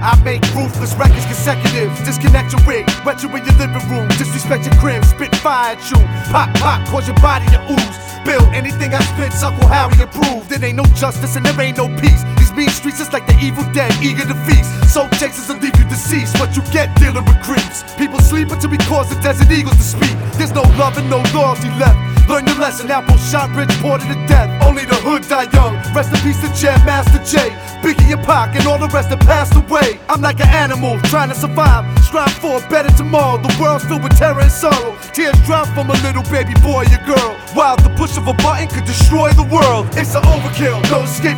I make ruthless records consecutive. Disconnect your wig, wet you in your living room. Disrespect your crib, spit fire at you. Pop, pop, cause your body to ooze. Build anything I spit, Uncle Harry approved. There ain't no justice and there ain't no peace. These mean streets is like the evil dead, eager to feast. Soul chasers will leave you deceased. What you get dealing with creeps. People sleep until we cause the desert eagles to speak. There's no love and no loyalty left. Learn your lesson, Apple shot rich, ported to death. Only the hood die young. Rest in peace to Jam Master Jay, Biggie and Pac, and all the rest that passed away. I'm like an animal trying to survive. Strive for a better tomorrow. The world's filled with terror and sorrow. Tears drop from a little baby boy or girl. While the push of a button could destroy the world. It's an overkill, no escape